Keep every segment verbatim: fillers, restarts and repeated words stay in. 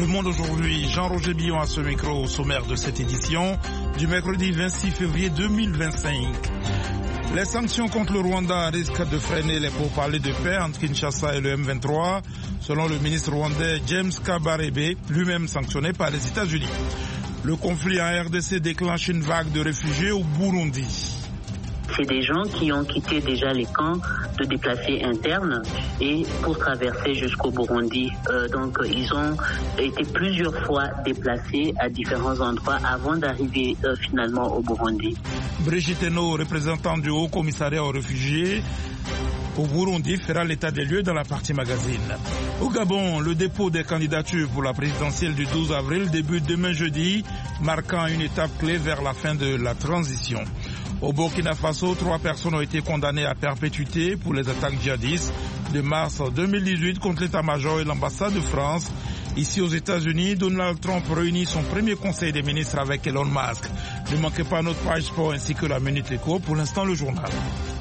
Monde aujourd'hui. Jean-Roger Billon à ce micro au sommaire de cette édition du mercredi vingt-six février deux mille vingt-cinq. Les sanctions contre le Rwanda risquent de freiner les pourparlers de paix entre Kinshasa et le M vingt-trois, selon le ministre rwandais James Kabarebe, lui-même sanctionné par les États-Unis. Le conflit en R D C déclenche une vague de réfugiés au Burundi. C'est des gens qui ont quitté déjà les camps de déplacés internes et pour traverser jusqu'au Burundi. Euh, donc ils ont été plusieurs fois déplacés à différents endroits avant d'arriver euh, finalement au Burundi. Brigitte Henno, représentante du Haut Commissariat aux réfugiés au Burundi, fera l'état des lieux dans la partie magazine. Au Gabon, le dépôt des candidatures pour la présidentielle du douze avril débute demain jeudi, marquant une étape clé vers la fin de la transition. Au Burkina Faso, trois personnes ont été condamnées à perpétuité pour les attaques djihadistes de mars deux mille dix-huit contre l'état-major et l'ambassade de France. Ici aux États-Unis, Donald Trump réunit son premier conseil des ministres avec Elon Musk. Ne manquez pas notre page sport ainsi que la Minute Éco. Pour l'instant, le journal.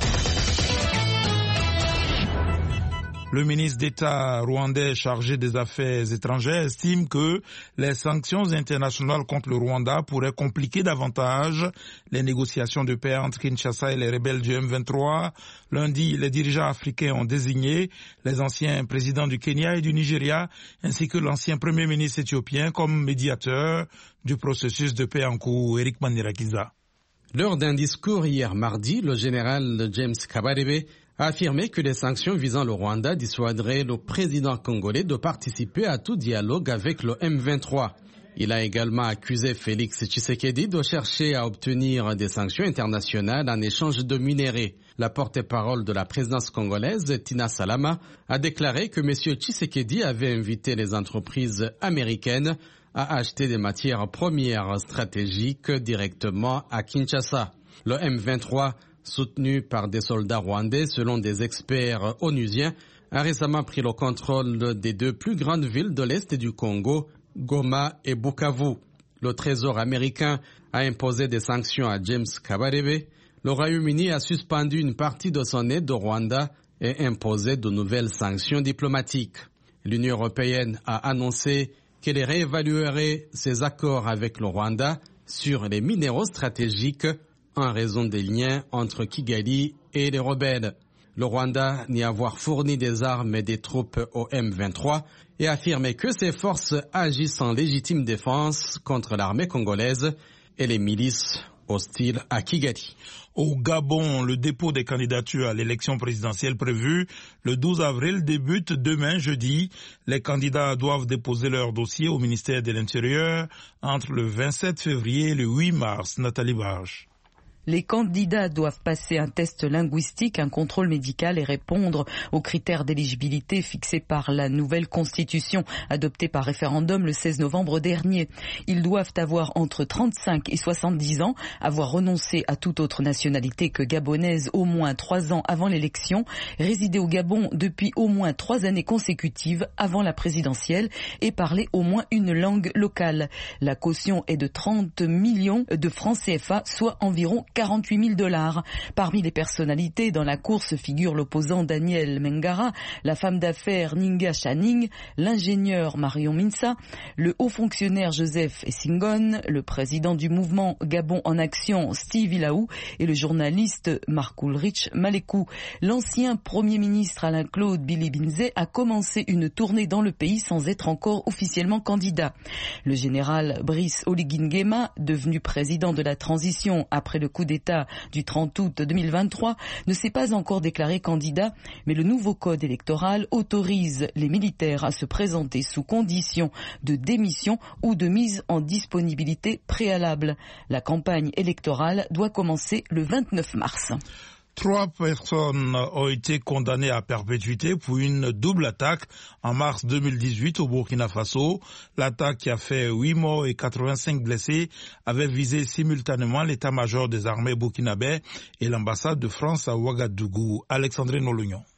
Le ministre d'État rwandais chargé des Affaires étrangères estime que les sanctions internationales contre le Rwanda pourraient compliquer davantage les négociations de paix entre Kinshasa et les rebelles du M vingt-trois. Lundi, les dirigeants africains ont désigné les anciens présidents du Kenya et du Nigeria ainsi que l'ancien premier ministre éthiopien comme médiateurs du processus de paix en cours. Eric Manirakiza. Lors d'un discours hier mardi, le général James Kabarebe a affirmé que les sanctions visant le Rwanda dissuaderaient le président congolais de participer à tout dialogue avec le M vingt-trois. Il a également accusé Félix Tshisekedi de chercher à obtenir des sanctions internationales en échange de minerais. La porte-parole de la présidence congolaise, Tina Salama, a déclaré que M. Tshisekedi avait invité les entreprises américaines à acheter des matières premières stratégiques directement à Kinshasa. Le M vingt-trois, soutenu par des soldats rwandais selon des experts onusiens, a récemment pris le contrôle des deux plus grandes villes de l'Est du Congo, Goma et Bukavu. Le Trésor américain a imposé des sanctions à James Kabarebe. Le Royaume-Uni a suspendu une partie de son aide au Rwanda et imposé de nouvelles sanctions diplomatiques. L'Union européenne a annoncé qu'elle réévaluerait ses accords avec le Rwanda sur les minéraux stratégiques en raison des liens entre Kigali et les rebelles. Le Rwanda nie avoir fourni des armes et des troupes au M vingt-trois et affirme que ses forces agissent en légitime défense contre l'armée congolaise et les milices hostiles à Kigali. Au Gabon, le dépôt des candidatures à l'élection présidentielle prévue le douze avril débute demain jeudi. Les candidats doivent déposer leur dossier au ministère de l'Intérieur entre le vingt-sept février et le huit mars. Nathalie Barge. Les candidats doivent passer un test linguistique, un contrôle médical et répondre aux critères d'éligibilité fixés par la nouvelle constitution adoptée par référendum le seize novembre dernier. Ils doivent avoir entre trente-cinq et soixante-dix ans, avoir renoncé à toute autre nationalité que gabonaise au moins trois ans avant l'élection, résider au Gabon depuis au moins trois années consécutives avant la présidentielle et parler au moins une langue locale. La caution est de trente millions de francs C F A, soit environ quarante-huit mille dollars. Parmi les personnalités dans la course figurent l'opposant Daniel Mengara, la femme d'affaires Ninga Channing, l'ingénieur Marion Minsa, le haut fonctionnaire Joseph Essingone, le président du mouvement Gabon en Action Steve Ilaou et le journaliste Marc Ulrich Malekou. L'ancien premier ministre Alain-Claude Billy-Binzé a commencé une tournée dans le pays sans être encore officiellement candidat. Le général Brice Oligui Nguema, devenu président de la transition après le coup d'État du trente août deux mille vingt-trois, ne s'est pas encore déclaré candidat, mais le nouveau code électoral autorise les militaires à se présenter sous condition de démission ou de mise en disponibilité préalable. La campagne électorale doit commencer le vingt-neuf mars. Trois personnes ont été condamnées à perpétuité pour une double attaque en mars deux mille dix-huit au Burkina Faso. L'attaque qui a fait huit morts et quatre-vingt-cinq blessés avait visé simultanément l'état-major des armées burkinabais et l'ambassade de France à Ouagadougou. Alexandrine Olognon.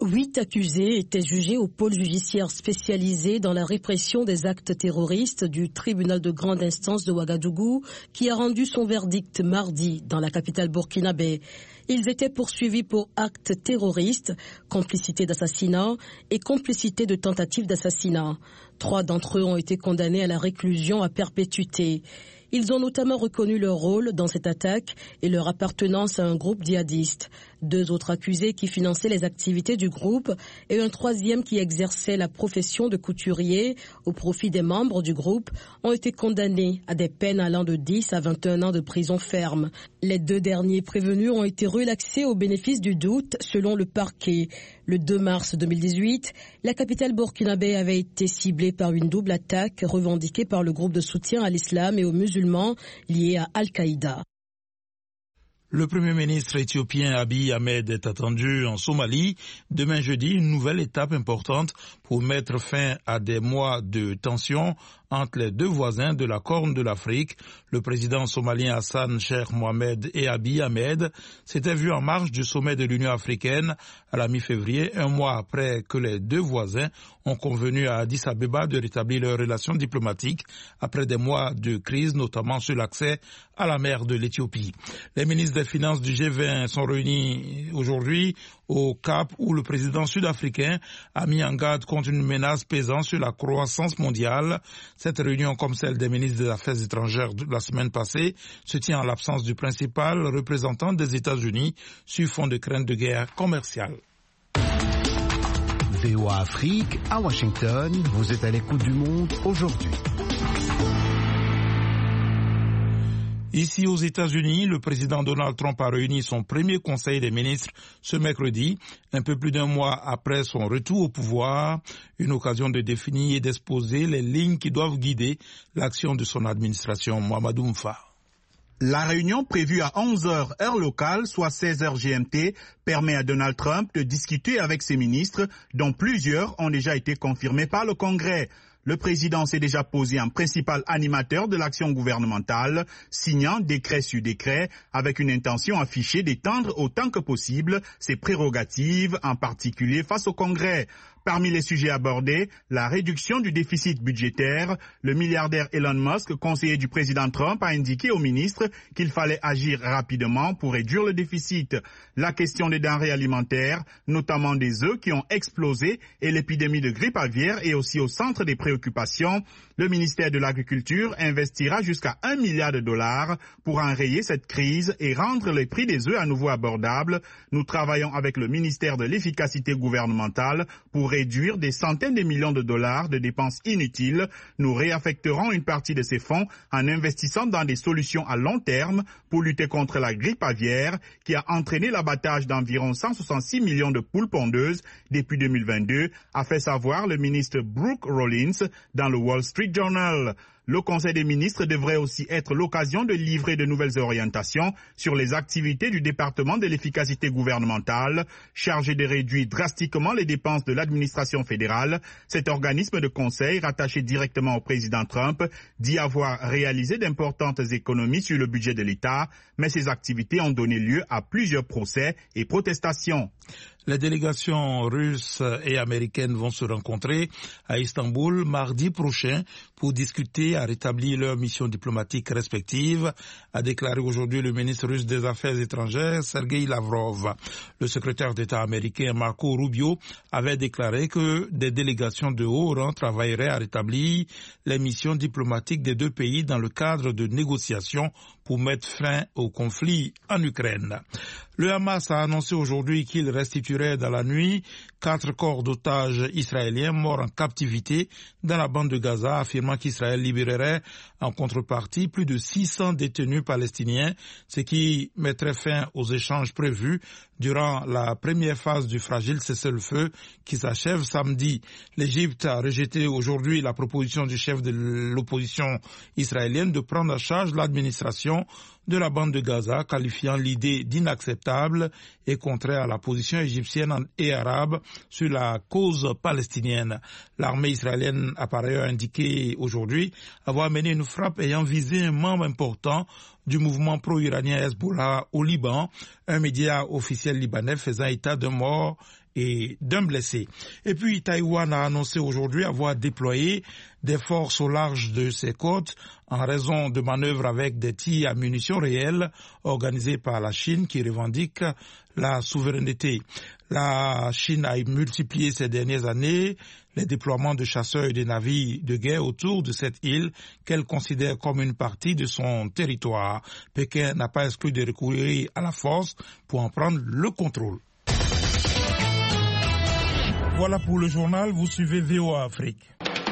Huit accusés étaient jugés au pôle judiciaire spécialisé dans la répression des actes terroristes du tribunal de grande instance de Ouagadougou, qui a rendu son verdict mardi dans la capitale burkinabé. Ils étaient poursuivis pour actes terroristes, complicité d'assassinat et complicité de tentative d'assassinat. Trois d'entre eux ont été condamnés à la réclusion à perpétuité. Ils ont notamment reconnu leur rôle dans cette attaque et leur appartenance à un groupe djihadiste. Deux autres accusés qui finançaient les activités du groupe et un troisième qui exerçait la profession de couturier au profit des membres du groupe ont été condamnés à des peines allant de dix à vingt et un ans de prison ferme. Les deux derniers prévenus ont été relaxés au bénéfice du doute selon le parquet. Le deux mars deux mille dix-huit, la capitale burkinabé avait été ciblée par une double attaque revendiquée par le groupe de soutien à l'islam et aux musulmans liés à Al-Qaïda. Le Premier ministre éthiopien Abiy Ahmed est attendu en Somalie demain jeudi, une nouvelle étape importante pour mettre fin à des mois de tension entre les deux voisins de la Corne de l'Afrique. Le président somalien Hassan Sheikh Mohamed et Abiy Ahmed s'étaient vus en marge du sommet de l'Union africaine à la mi-février, un mois après que les deux voisins ont convenu à Addis Abeba de rétablir leurs relations diplomatiques après des mois de crise, notamment sur l'accès à la mer de l'Éthiopie. Les ministres des Finances du G vingt sont réunis aujourd'hui au Cap où le président sud-africain a mis en garde contre une menace pesant sur la croissance mondiale. Cette réunion, comme celle des ministres des Affaires étrangères de la semaine passée, se tient en l'absence du principal représentant des États-Unis sur fond de crainte de guerre commerciale. V O A Afrique, à Washington, vous êtes à l'écoute du monde aujourd'hui. Ici aux États-Unis, le président Donald Trump a réuni son premier conseil des ministres ce mercredi, un peu plus d'un mois après son retour au pouvoir, une occasion de définir et d'exposer les lignes qui doivent guider l'action de son administration. Mohamedou Mfa. La réunion prévue à onze heures heure locale, soit seize heures G M T, permet à Donald Trump de discuter avec ses ministres, dont plusieurs ont déjà été confirmés par le Congrès. Le président s'est déjà posé en principal animateur de l'action gouvernementale, signant décret sur décret, avec une intention affichée d'étendre autant que possible ses prérogatives, en particulier face au Congrès. Parmi les sujets abordés, la réduction du déficit budgétaire. Le milliardaire Elon Musk, conseiller du président Trump, a indiqué au ministre qu'il fallait agir rapidement pour réduire le déficit. La question des denrées alimentaires, notamment des œufs qui ont explosé, et l'épidémie de grippe aviaire est aussi au centre des préoccupations. Le ministère de l'Agriculture investira jusqu'à un milliard de dollars pour enrayer cette crise et rendre les prix des œufs à nouveau abordables. Nous travaillons avec le ministère de l'Efficacité gouvernementale pour réduire des centaines de millions de dollars de dépenses inutiles. Nous réaffecterons une partie de ces fonds en investissant dans des solutions à long terme pour lutter contre la grippe aviaire qui a entraîné l'abattage d'environ cent soixante-six millions de poules pondeuses depuis deux mille vingt-deux, a fait savoir le ministre Brooke Rollins dans le Wall Street Journal. Le Conseil des ministres devrait aussi être l'occasion de livrer de nouvelles orientations sur les activités du département de l'efficacité gouvernementale, chargé de réduire drastiquement les dépenses de l'administration fédérale. Cet organisme de conseil, rattaché directement au président Trump, dit avoir réalisé d'importantes économies sur le budget de l'État, mais ces activités ont donné lieu à plusieurs procès et protestations. Les délégations russes et américaines vont se rencontrer à Istanbul mardi prochain pour discuter à rétablir leurs missions diplomatiques respectives, a déclaré aujourd'hui le ministre russe des Affaires étrangères, Sergei Lavrov. Le secrétaire d'État américain Marco Rubio avait déclaré que des délégations de haut rang travailleraient à rétablir les missions diplomatiques des deux pays dans le cadre de négociations pour mettre fin au conflit en Ukraine. Le Hamas a annoncé aujourd'hui qu'il restituerait dans la nuit quatre corps d'otages israéliens morts en captivité dans la bande de Gaza, affirmant qu'Israël libérerait en contrepartie plus de six cents détenus palestiniens, ce qui mettrait fin aux échanges prévus durant la première phase du fragile cessez-le-feu qui s'achève samedi. L'Égypte a rejeté aujourd'hui la proposition du chef de l'opposition israélienne de prendre en charge l'administration de la bande de Gaza, qualifiant l'idée d'inacceptable et contraire à la position égyptienne et arabe sur la cause palestinienne. L'armée israélienne a par ailleurs indiqué aujourd'hui avoir mené une frappe ayant visé un membre important du mouvement pro-iranien Hezbollah au Liban, un média officiel libanais faisant état d'un mort et d'un blessé. Et puis Taïwan a annoncé aujourd'hui avoir déployé des forces au large de ses côtes en raison de manœuvres avec des tirs à munitions réelles organisés par la Chine qui revendique la souveraineté. La Chine a multiplié ces dernières années les déploiements de chasseurs et de navires de guerre autour de cette île qu'elle considère comme une partie de son territoire. Pékin n'a pas exclu de recourir à la force pour en prendre le contrôle. Voilà pour le journal, vous suivez V O A Afrique.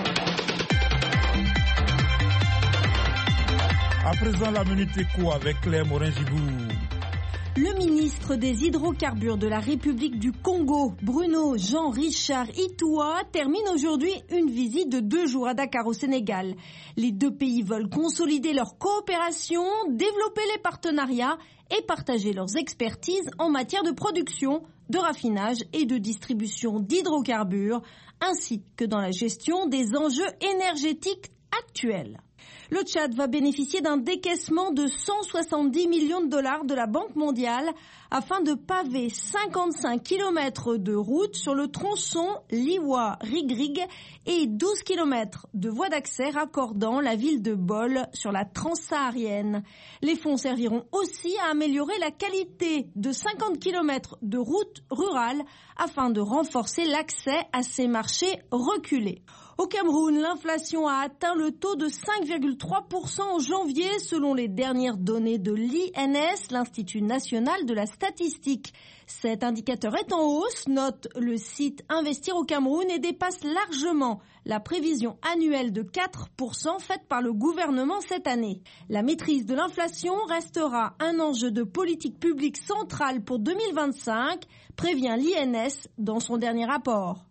À présent, la Minute Éco avec Claire Morin-Gibou. Le ministre des Hydrocarbures de la République du Congo, Bruno Jean-Richard Itoua, termine aujourd'hui une visite de deux jours à Dakar au Sénégal. Les deux pays veulent consolider leur coopération, développer les partenariats et partager leurs expertises en matière de production, de raffinage et de distribution d'hydrocarbures, ainsi que dans la gestion des enjeux énergétiques actuels. Le Tchad va bénéficier d'un décaissement de cent soixante-dix millions de dollars de la Banque mondiale afin de paver cinquante-cinq kilomètres de route sur le tronçon Liwa-Rigrig et douze kilomètres de voies d'accès raccordant la ville de Bol sur la transsaharienne. Les fonds serviront aussi à améliorer la qualité de cinquante kilomètres de routes rurales afin de renforcer l'accès à ces marchés reculés. Au Cameroun, l'inflation a atteint le taux de cinq virgule trois pour cent en janvier selon les dernières données de l'I N S, l'Institut national de la statistique. Cet indicateur est en hausse, note le site Investir au Cameroun, et dépasse largement la prévision annuelle de quatre pour cent faite par le gouvernement cette année. La maîtrise de l'inflation restera un enjeu de politique publique centrale pour deux mille vingt-cinq, prévient l'I N S dans son dernier rapport.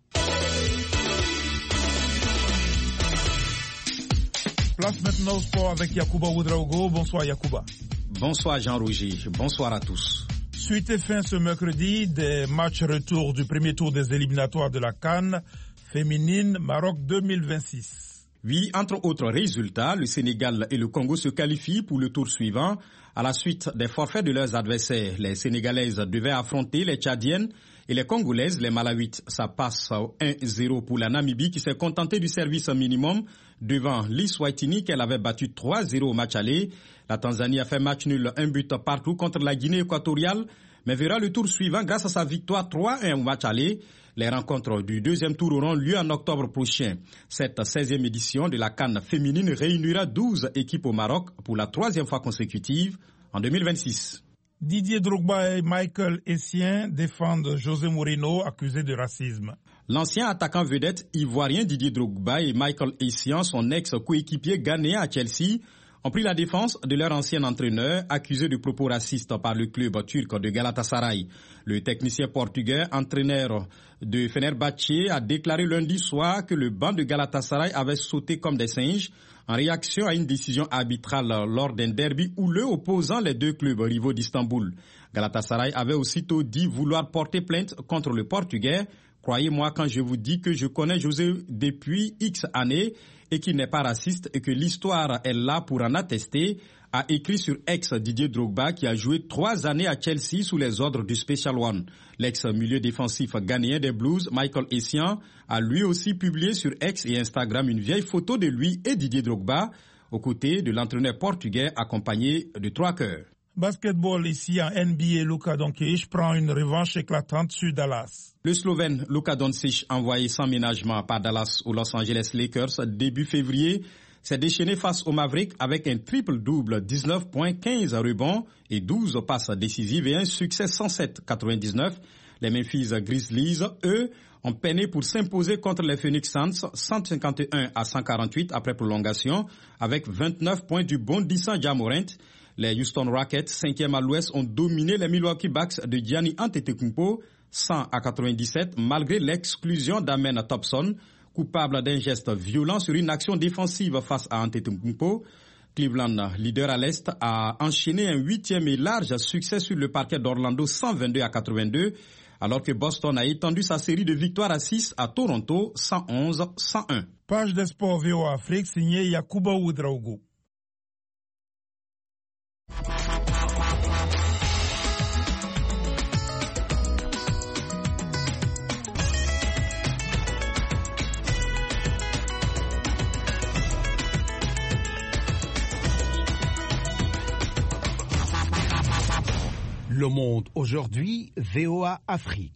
Place maintenant au sport avec Yacouba Ouedraogo. Bonsoir Yacouba. Bonsoir Jean-Rougy, bonsoir à tous. Suite et fin ce mercredi des matchs retour du premier tour des éliminatoires de la CAN féminine Maroc deux mille vingt-six. Oui, entre autres résultats, le Sénégal et le Congo se qualifient pour le tour suivant. À la suite des forfaits de leurs adversaires, les Sénégalaises devaient affronter les Tchadiennes et les Congolaises, les Malawites. Ça passe un zéro pour la Namibie qui s'est contentée du service minimum devant l'Eswatini qu'elle avait battu trois zéro au match aller. La Tanzanie a fait match nul, un but partout contre la Guinée équatoriale, mais verra le tour suivant grâce à sa victoire trois un au match aller. Les rencontres du deuxième tour auront lieu en octobre prochain. Cette seizième édition de la CAN féminine réunira douze équipes au Maroc pour la troisième fois consécutive en deux mille vingt-six. Didier Drogba et Michael Essien défendent José Mourinho accusé de racisme. L'ancien attaquant vedette ivoirien Didier Drogba et Michael Essien, son ex-coéquipier ghanéen à Chelsea, ont pris la défense de leur ancien entraîneur accusé de propos racistes par le club turc de Galatasaray. Le technicien portugais, entraîneur de Fenerbahçe, a déclaré lundi soir que le banc de Galatasaray avait sauté comme des singes en réaction à une décision arbitrale lors d'un derby houleux opposant les deux clubs rivaux d'Istanbul. Galatasaray avait aussitôt dit vouloir porter plainte contre le portugais. Croyez-moi quand je vous dis que je connais José depuis X années et qu'il n'est pas raciste et que l'histoire est là pour en attester, a écrit sur X Didier Drogba qui a joué trois années à Chelsea sous les ordres du Special One. L'ex-milieu défensif ghanéen des Blues, Michael Essien, a lui aussi publié sur X et Instagram une vieille photo de lui et Didier Drogba aux côtés de l'entraîneur portugais accompagné de trois cœurs. Basketball ici en N B A, Luka Doncic prend une revanche éclatante sur Dallas. Le Slovène Luka Doncic, envoyé sans ménagement par Dallas aux Los Angeles Lakers début février, s'est déchaîné face aux Mavericks avec un triple-double, dix-neuf points, quinze rebonds et douze passes décisives et un succès cent sept à quatre-vingt-dix-neuf. Les Memphis Grizzlies, eux, ont peiné pour s'imposer contre les Phoenix Suns cent cinquante et un à cent quarante-huit après prolongation avec vingt-neuf points du bondissant Ja Morant. Les Houston Rockets, cinquième à l'ouest, ont dominé les Milwaukee Bucks de Giannis Antetokounmpo cent à quatre-vingt-dix-sept malgré l'exclusion d'Amen Thompson, coupable d'un geste violent sur une action défensive face à Antetokounmpo. Cleveland, leader à l'Est, a enchaîné un huitième et large succès sur le parquet d'Orlando cent vingt-deux à quatre-vingt-deux, alors que Boston a étendu sa série de victoires à six à Toronto cent onze à cent un. Page des sports V O A Afrique signée Yakuba Ouedraogo. Le Monde aujourd'hui, V O A Afrique.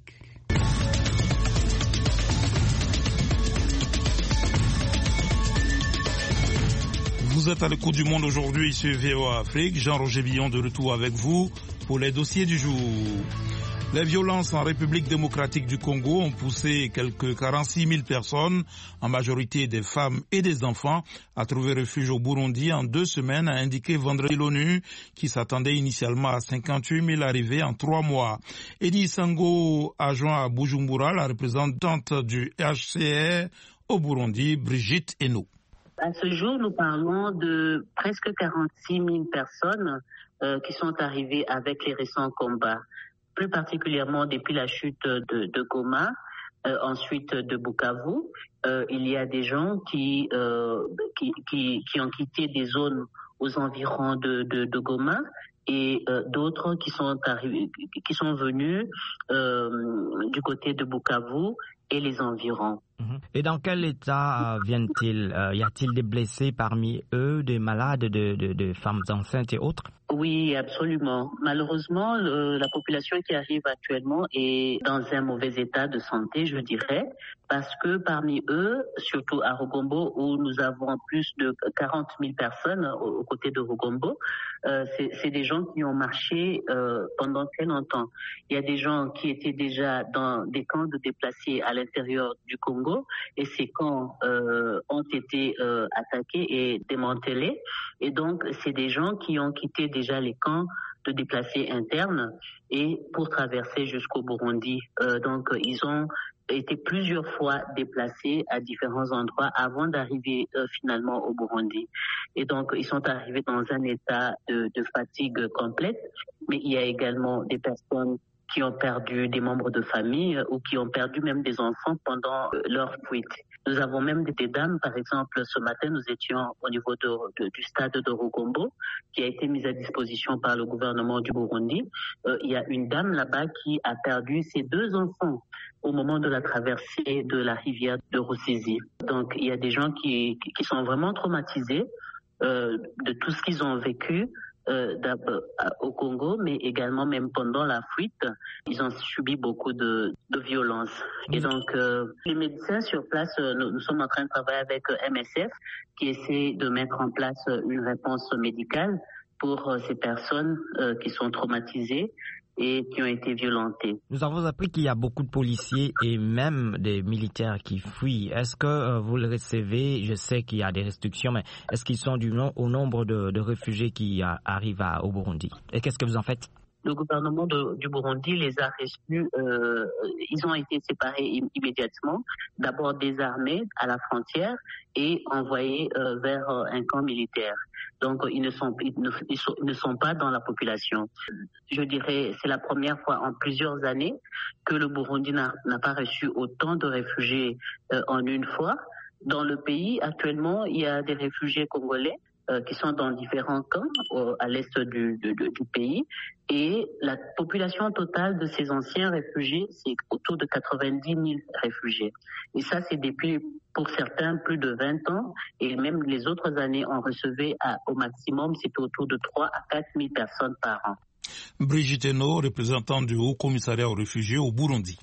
Vous êtes à l'écoute du Monde aujourd'hui sur V O A Afrique. Jean-Roger Billon de retour avec vous pour les dossiers du jour. Les violences en République démocratique du Congo ont poussé quelques quarante-six mille personnes, en majorité des femmes et des enfants, à trouver refuge au Burundi en deux semaines, a indiqué vendredi l'ONU, qui s'attendait initialement à cinquante-huit mille arrivées en trois mois. Eddie Sango a joint à Bujumbura la représentante du H C R au Burundi, Brigitte Eno. À ce jour, nous parlons de presque quarante-six mille personnes euh, qui sont arrivées avec les récents combats. Plus particulièrement depuis la chute de, de Goma, euh, ensuite de Bukavu, euh, il y a des gens qui, euh, qui, qui, qui ont quitté des zones aux environs de, de, de Goma et euh, d'autres qui sont arrivés, qui sont venus euh, du côté de Bukavu et les environs. Et dans quel état euh, viennent-ils? euh, Y a-t-il des blessés parmi eux, des malades, de, de, de femmes enceintes et autres? Oui, absolument. Malheureusement, le, la population qui arrive actuellement est dans un mauvais état de santé, je dirais, parce que parmi eux, surtout à Rugombo, où nous avons plus de quarante mille personnes aux, aux côtés de Rugombo, euh, c'est, c'est des gens qui ont marché euh, pendant très longtemps. Il y a des gens qui étaient déjà dans des camps de déplacés à l'intérieur du Congo, et ces camps euh, ont été euh, attaqués et démantelés. Et donc, c'est des gens qui ont quitté déjà les camps de déplacés internes et pour traverser jusqu'au Burundi. Euh, donc, ils ont été plusieurs fois déplacés à différents endroits avant d'arriver euh, finalement au Burundi. Et donc, ils sont arrivés dans un état de, de fatigue complète, mais il y a également des personnes qui ont perdu des membres de famille ou qui ont perdu même des enfants pendant leur fuite. Nous avons même des dames, par exemple, ce matin, nous étions au niveau de, de, du stade de Rugombo, qui a été mis à disposition par le gouvernement du Burundi. Euh, il y a une dame là-bas qui a perdu ses deux enfants au moment de la traversée de la rivière de Rusizi. Donc, il y a des gens qui, qui sont vraiment traumatisés euh, de tout ce qu'ils ont vécu. Euh, au Congo, mais également même pendant la fuite, ils ont subi beaucoup de, de violence. Et donc, euh, les médecins sur place, euh, nous, nous sommes en train de travailler avec euh, M S F qui essaie de mettre en place euh, une réponse médicale pour euh, ces personnes euh, qui sont traumatisées et qui ont été violentées. Nous avons appris qu'il y a beaucoup de policiers et même des militaires qui fuient. Est-ce que euh, vous le recevez? Je sais qu'il y a des restrictions, mais est-ce qu'ils sont du nom, au nombre de, de réfugiés qui a, arrivent à, au Burundi? Et qu'est-ce que vous en faites? Le gouvernement de, du Burundi les a reçus, euh, ils ont été séparés im- immédiatement, d'abord désarmés à la frontière et envoyés euh, vers euh, un camp militaire. Donc ils ne sont ils ne, ils sont, ils ne sont pas dans la population. Je dirais c'est la première fois en plusieurs années que le Burundi n'a, n'a pas reçu autant de réfugiés euh, en une fois. Dans le pays actuellement, il y a des réfugiés congolais Euh, qui sont dans différents camps euh, à l'est du, du, du pays. Et la population totale de ces anciens réfugiés, c'est autour de quatre-vingt-dix mille réfugiés. Et ça, c'est depuis, pour certains, plus de vingt ans. Et même les autres années, on recevait à, au maximum, c'était autour de trois à quatre mille personnes par an. Brigitte Eno, représentante du Haut Commissariat aux réfugiés au Burundi.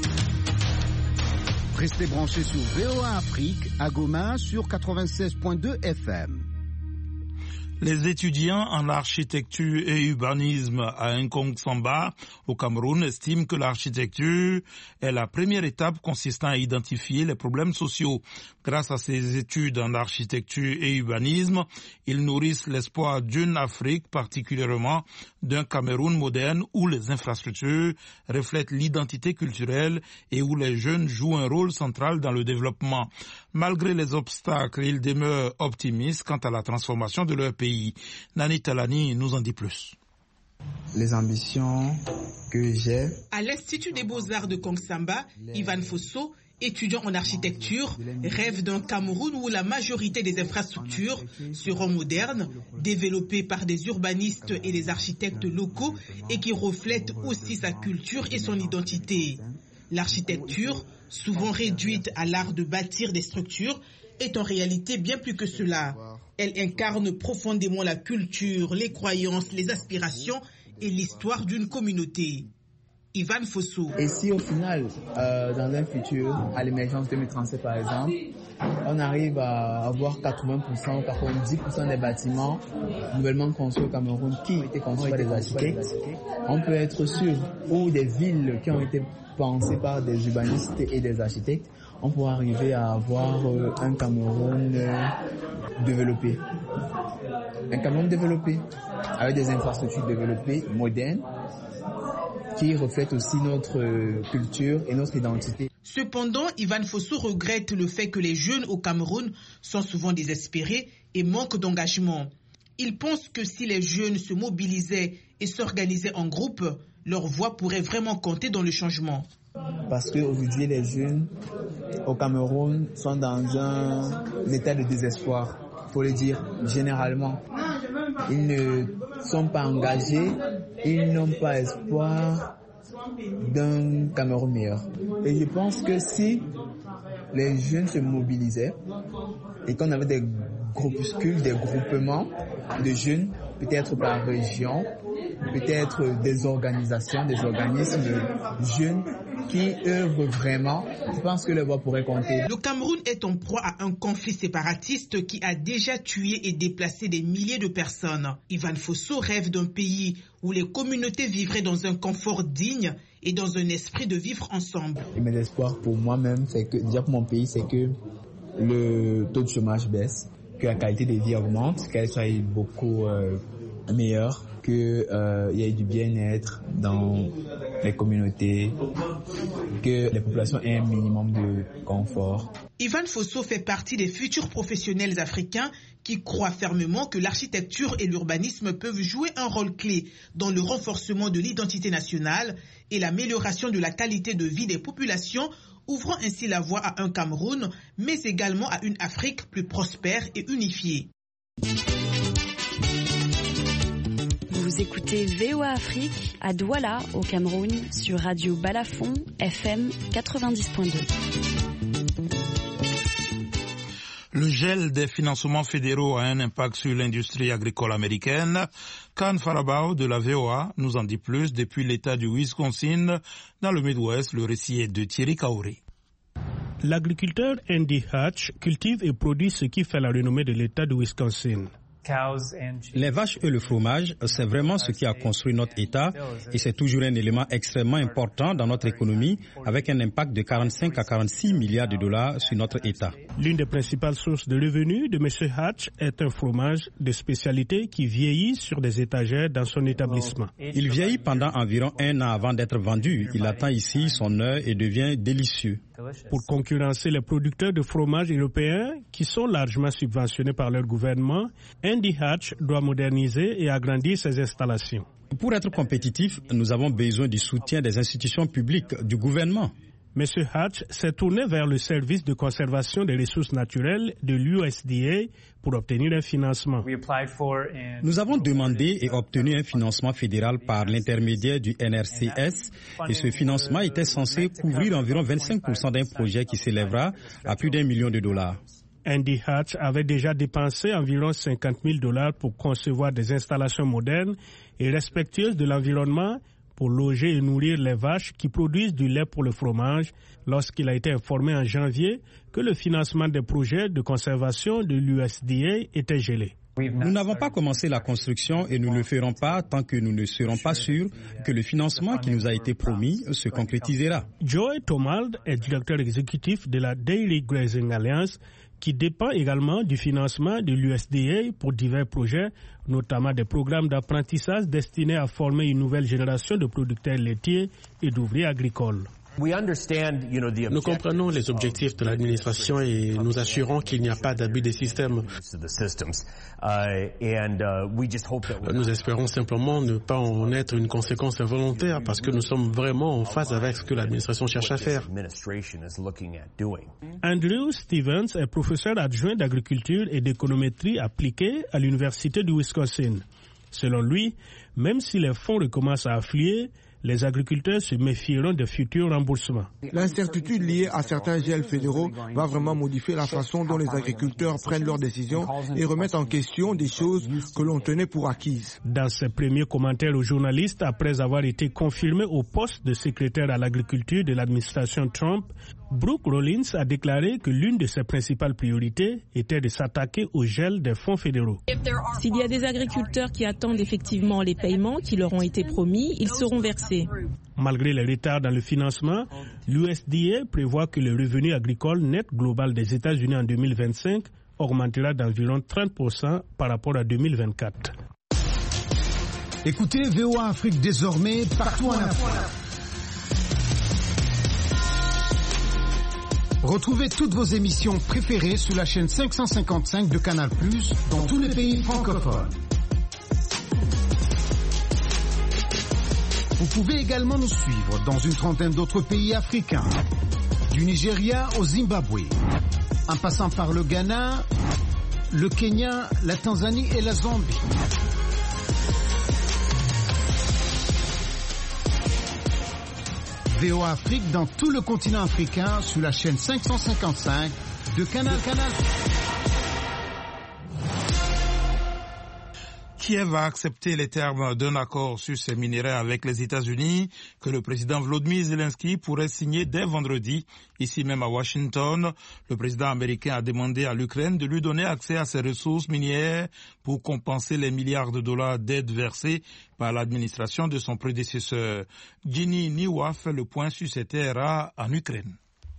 Restez branchés sur V O A Afrique à Goma sur quatre-vingt-seize virgule deux F M. Les étudiants en architecture et urbanisme à Nkongsamba Samba, au Cameroun, estiment que l'architecture est la première étape consistant à identifier les problèmes sociaux. Grâce à ces études en architecture et urbanisme, ils nourrissent l'espoir d'une Afrique, particulièrement d'un Cameroun moderne où les infrastructures reflètent l'identité culturelle et où les jeunes jouent un rôle central dans le développement. Malgré les obstacles, ils demeurent optimistes quant à la transformation de leur pays. Nani Talani nous en dit plus. Les ambitions que j'ai. À l'Institut des Beaux-Arts de Nkongsamba, Ivan Fosso, étudiant en architecture, rêve d'un Cameroun où la majorité des infrastructures seront modernes, développées par des urbanistes et des architectes locaux et qui reflètent aussi sa culture et son identité. L'architecture, souvent réduite à l'art de bâtir des structures, est en réalité bien plus que cela. Elle incarne profondément la culture, les croyances, les aspirations et l'histoire d'une communauté. Ivan Fosso. Et si au final, euh, dans un futur, à l'émergence deux mille trente-sept par exemple, on arrive à avoir quatre-vingts pour cent ou quatre-vingt-dix pour cent des bâtiments nouvellement construits au Cameroun qui ont été construits par des architectes, on peut être sûr, ou des villes qui ont été pensées par des urbanistes et des architectes, on pourra arriver à avoir euh, un Cameroun euh, développé. Un Cameroun développé, avec des infrastructures développées, modernes, qui reflètent aussi notre euh, culture et notre identité. Cependant, Ivan Fosso regrette le fait que les jeunes au Cameroun sont souvent désespérés et manquent d'engagement. Il pense que si les jeunes se mobilisaient et s'organisaient en groupe, leur voix pourrait vraiment compter dans le changement. Parce qu'aujourd'hui, les jeunes au Cameroun sont dans un état de désespoir, il faut le dire généralement. Ils ne sont pas engagés, ils n'ont pas espoir d'un Cameroun meilleur. Et je pense que si les jeunes se mobilisaient et qu'on avait des groupuscules, des groupements de jeunes, peut-être par région, peut-être des organisations, des organismes jeunes qui œuvrent vraiment, je pense que le voix pourrait compter. Le Cameroun est en proie à un conflit séparatiste qui a déjà tué et déplacé des milliers de personnes. Ivan Fosso rêve d'un pays où les communautés vivraient dans un confort digne et dans un esprit de vivre ensemble. Et mes espoirs pour moi-même, c'est que, déjà pour mon pays, c'est que le taux de chômage baisse, que la qualité de vie augmente, qu'elle soit beaucoup euh, meilleure, qu'il euh, y ait du bien-être dans les communautés, que les populations aient un minimum de confort. Ivan Fosso fait partie des futurs professionnels africains qui croient fermement que l'architecture et l'urbanisme peuvent jouer un rôle clé dans le renforcement de l'identité nationale et l'amélioration de la qualité de vie des populations, ouvrant ainsi la voie à un Cameroun, mais également à une Afrique plus prospère et unifiée. Vous écoutez V O A Afrique à Douala, au Cameroun, sur Radio Balafon, F M quatre-vingt-dix point deux. Le gel des financements fédéraux a un impact sur l'industrie agricole américaine. Khan Farabao de la V O A nous en dit plus depuis l'État du Wisconsin. Dans le Midwest, le récit est de Thierry Kaouri. L'agriculteur Andy Hatch cultive et produit ce qui fait la renommée de l'État du Wisconsin. Les vaches et le fromage, c'est vraiment ce qui a construit notre État et c'est toujours un élément extrêmement important dans notre économie avec un impact de quarante-cinq à quarante-six milliards de dollars sur notre État. L'une des principales sources de revenus de M. Hatch est un fromage de spécialité qui vieillit sur des étagères dans son établissement. Il vieillit pendant environ un an avant d'être vendu. Il attend ici son heure et devient délicieux. Pour concurrencer les producteurs de fromage européens qui sont largement subventionnés par leur gouvernement, Andy Hatch doit moderniser et agrandir ses installations. Pour être compétitif, nous avons besoin du soutien des institutions publiques, du gouvernement. M. Hatch s'est tourné vers le service de conservation des ressources naturelles de l'U S D A pour obtenir un financement. Nous avons demandé et obtenu un financement fédéral par l'intermédiaire du N R C S et ce financement était censé couvrir environ vingt-cinq pour cent d'un projet qui s'élèvera à plus d'un million de dollars. Andy Hatch avait déjà dépensé environ cinquante mille dollars pour concevoir des installations modernes et respectueuses de l'environnement pour loger et nourrir les vaches qui produisent du lait pour le fromage lorsqu'il a été informé en janvier que le financement des projets de conservation de l'U S D A était gelé. Nous n'avons pas commencé la construction et nous ne le ferons pas tant que nous ne serons pas sûrs que le financement qui nous a été promis se concrétisera. Joey Tomald est directeur exécutif de la Daily Grazing Alliance, qui dépend également du financement de l'U S D A pour divers projets, notamment des programmes d'apprentissage destinés à former une nouvelle génération de producteurs laitiers et d'ouvriers agricoles. Nous comprenons les objectifs de l'administration et nous assurons qu'il n'y a pas d'abus des systèmes. Nous espérons simplement ne pas en être une conséquence involontaire parce que nous sommes vraiment en phase avec ce que l'administration cherche à faire. Andrew Stevens est professeur adjoint d'agriculture et d'économétrie appliquée à l'Université du Wisconsin. Selon lui, même si les fonds recommencent à affluer, les agriculteurs se méfieront de futurs remboursements. L'incertitude liée à certains gels fédéraux va vraiment modifier la façon dont les agriculteurs prennent leurs décisions et remettent en question des choses que l'on tenait pour acquises. Dans ses premiers commentaires aux journalistes, après avoir été confirmé au poste de secrétaire à l'agriculture de l'administration Trump, Brooke Rollins a déclaré que l'une de ses principales priorités était de s'attaquer au gel des fonds fédéraux. S'il y a des agriculteurs qui attendent effectivement les paiements qui leur ont été promis, ils seront versés. Malgré les retards dans le financement, l'U S D A prévoit que le revenu agricole net global des États-Unis en deux mille vingt-cinq augmentera d'environ trente pour cent par rapport à deux mille vingt-quatre. Écoutez V O A Afrique désormais partout en Afrique. Retrouvez toutes vos émissions préférées sur la chaîne cinq cent cinquante-cinq de Canal plus, dans tous les pays francophones. Vous pouvez également nous suivre dans une trentaine d'autres pays africains, du Nigeria au Zimbabwe, en passant par le Ghana, le Kenya, la Tanzanie et la Zambie. V O A Afrique dans tout le continent africain sur la chaîne cinq cent cinquante-cinq de Canal Canal. Kiev a accepté les termes d'un accord sur ces minéraux avec les États-Unis que le président Volodymyr Zelensky pourrait signer dès vendredi. Ici même à Washington, le président américain a demandé à l'Ukraine de lui donner accès à ses ressources minières pour compenser les milliards de dollars d'aide versés par l'administration de son prédécesseur. Ginny Niwa fait le point sur ces terres rares en Ukraine.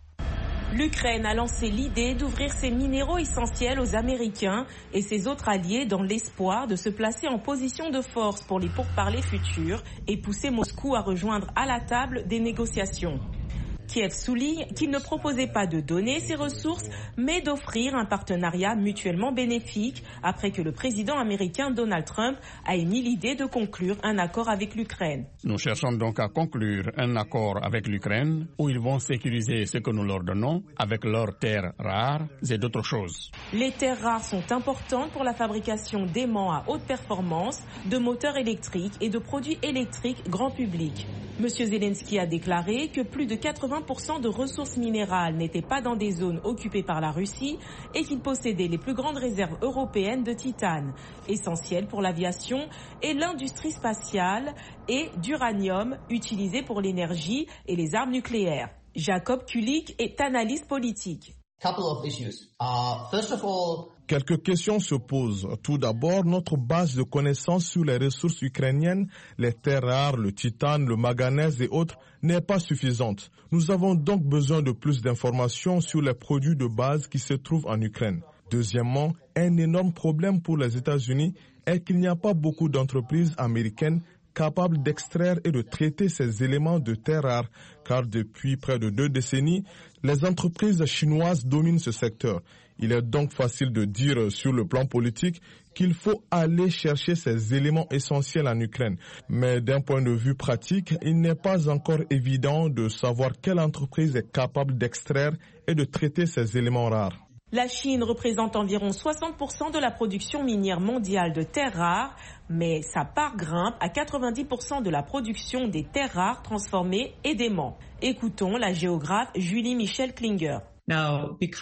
L'Ukraine a lancé l'idée d'ouvrir ses minéraux essentiels aux Américains et ses autres alliés dans l'espoir de se placer en position de force pour les pourparlers futurs et pousser Moscou à rejoindre à la table des négociations. Kiev souligne qu'il ne proposait pas de donner ses ressources, mais d'offrir un partenariat mutuellement bénéfique après que le président américain Donald Trump a émis l'idée de conclure un accord avec l'Ukraine. Nous cherchons donc à conclure un accord avec l'Ukraine où ils vont sécuriser ce que nous leur donnons avec leurs terres rares et d'autres choses. Les terres rares sont importantes pour la fabrication d'aimants à haute performance, de moteurs électriques et de produits électriques grand public. Monsieur Zelensky a déclaré que plus de quatre-vingts pour cent de ressources minérales n'étaient pas dans des zones occupées par la Russie et qu'il possédait les plus grandes réserves européennes de titane, essentielles pour l'aviation et l'industrie spatiale, et d'uranium, utilisé pour l'énergie et les armes nucléaires. Jacob Kulik est analyste politique. Couple of issues. Uh, first of all, Quelques questions se posent. Tout d'abord, notre base de connaissances sur les ressources ukrainiennes, les terres rares, le titane, le manganèse et autres, n'est pas suffisante. Nous avons donc besoin de plus d'informations sur les produits de base qui se trouvent en Ukraine. Deuxièmement, un énorme problème pour les États-Unis est qu'il n'y a pas beaucoup d'entreprises américaines capables d'extraire et de traiter ces éléments de terres rares, car depuis près de deux décennies, les entreprises chinoises dominent ce secteur. Il est donc facile de dire sur le plan politique qu'il faut aller chercher ces éléments essentiels en Ukraine. Mais d'un point de vue pratique, il n'est pas encore évident de savoir quelle entreprise est capable d'extraire et de traiter ces éléments rares. La Chine représente environ soixante pour cent de la production minière mondiale de terres rares, mais sa part grimpe à quatre-vingt-dix pour cent de la production des terres rares transformées et d'aimants. Écoutons la géographe Julie Michel Klinger. Now, because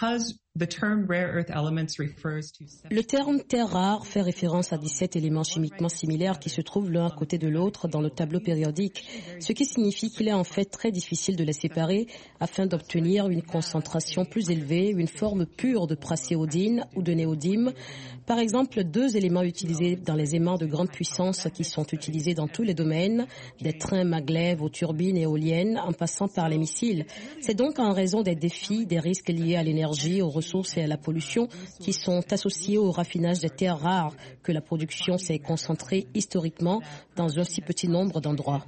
Le terme terre rare fait référence à dix-sept éléments chimiquement similaires qui se trouvent l'un à côté de l'autre dans le tableau périodique, ce qui signifie qu'il est en fait très difficile de les séparer afin d'obtenir une concentration plus élevée, une forme pure de pracéodine ou de néodyme. Par exemple, deux éléments utilisés dans les aimants de grande puissance qui sont utilisés dans tous les domaines, des trains maglev aux turbines éoliennes en passant par les missiles. C'est donc en raison des défis, des risques liés à l'énergie, aux ressources et à la pollution qui sont associés au raffinage des terres rares que la production s'est concentrée historiquement dans un si petit nombre d'endroits.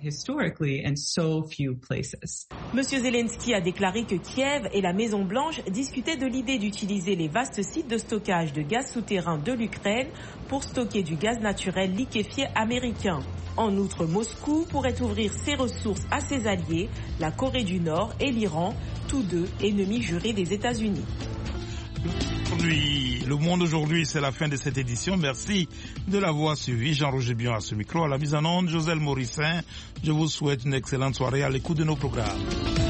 Monsieur Zelensky a déclaré que Kiev et la Maison-Blanche discutaient de l'idée d'utiliser les vastes sites de stockage de gaz souterrain de l'Ukraine pour stocker du gaz naturel liquéfié américain. En outre, Moscou pourrait ouvrir ses ressources à ses alliés, la Corée du Nord et l'Iran, tous deux ennemis jurés des États-Unis. Aujourd'hui, le monde aujourd'hui, c'est la fin de cette édition. Merci de l'avoir suivi. Jean-Roger Bion à ce micro, à la mise en onde, Joselle Morissin. Je vous souhaite une excellente soirée à l'écoute de nos programmes.